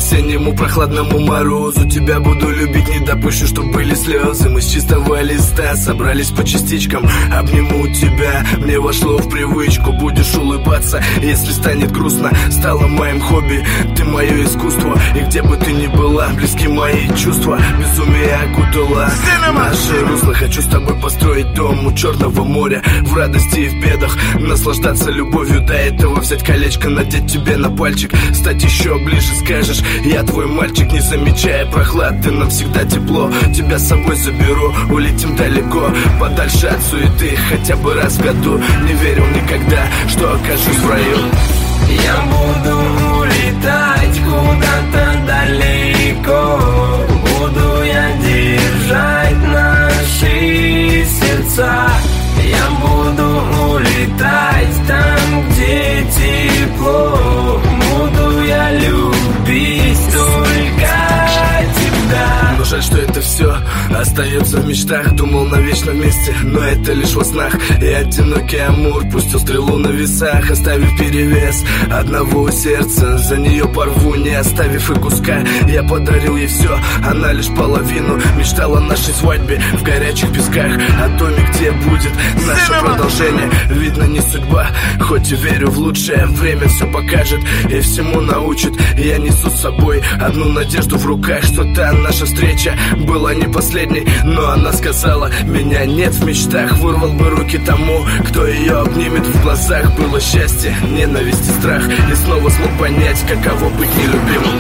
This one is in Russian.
осеннему прохладному морозу. Тебя буду любить, не допущу, чтоб были слезы. Мы с чистого листа собрались по частичкам. Обниму тебя, мне вошло в привычку. Будешь улыбаться, если станет грустно. Стало моим хобби, ты мое искусство. И где бы ты ни была, близки мои чувства. Безумие окутало наши русла. Хочу с тобой построить дом у Черного моря, в радости и в бедах наслаждаться любовью. До этого взять колечко, надеть тебе на пальчик, стать еще ближе, скажешь: я твой мальчик. Не замечая прохлады, нам всегда тепло. Тебя с собой заберу, улетим далеко, подальше от суеты, хотя бы раз в году. Не верил никогда, что окажусь в раю. Я буду улетать куда-то далеко. Буду я держать наши сердца. Я буду улетать там, где тепло. Буду я любить только тебя. Но жаль, что это все остается в мечтах. Думал навечно вместе, но это лишь во снах. И одинокий амур пустил стрелу на весах, оставив перевес одного сердца. За нее порву, не оставив и куска. Я подарил ей все, она лишь половину. Мечтала о нашей свадьбе в горячих песках, о доме, где будет наше продолжение. Видно, не судьба, хоть и верю в лучшее. Время все покажет и всему научит. Я несу с собой одну надежду в руках, что та наша встреча была не последней. Но она сказала: меня нет в мечтах. Вырвал бы руки тому, кто ее обнимет. В глазах было счастье, ненависть и страх. И снова смог понять, каково быть нелюбимым.